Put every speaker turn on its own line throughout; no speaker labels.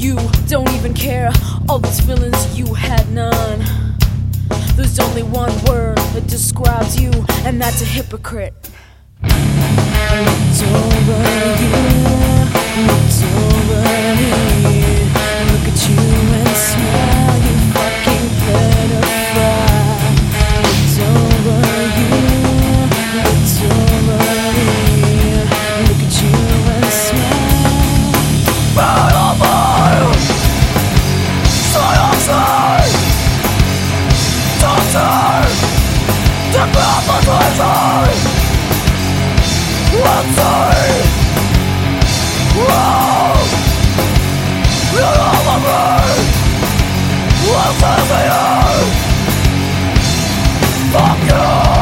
You don't even care, all these feelings you had none. There's only one word that describes you, and that's a hypocrite. Looked over you, looked over me. Look at you and smile, you fucking pedophile. Looked over you, looked over me. Look at you and smile. Pedophile, dioxide, torture, decapitation. Let's say, wow, you're all of me. Let's say you, fuck you.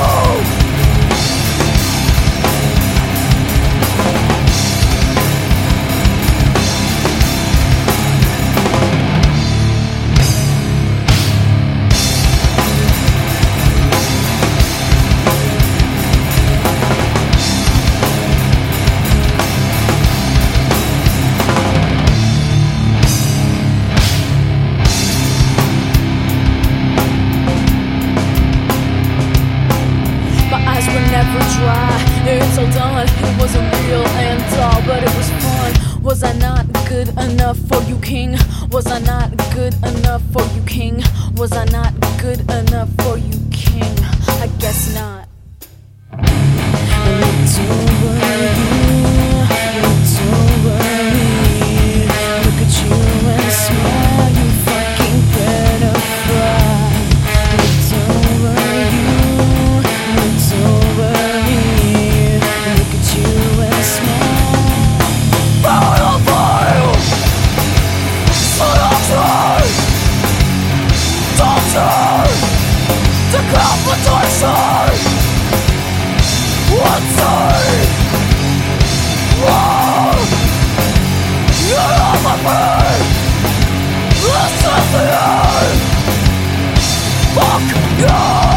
Never dry, it's all done. It wasn't real and all, but it was fun. Was I not good enough for you, king? Was I not good enough for you, king? Was I not good enough for you, king? I guess not. I looked over you, looked over me. Look at you and smile, you fucking pedophile. Looked over you, looked over me. Look at you and smile. Pedophile, dioxide, torture, decapitation. Let's say, wow, you're all my pain. This is the end. Fuck you.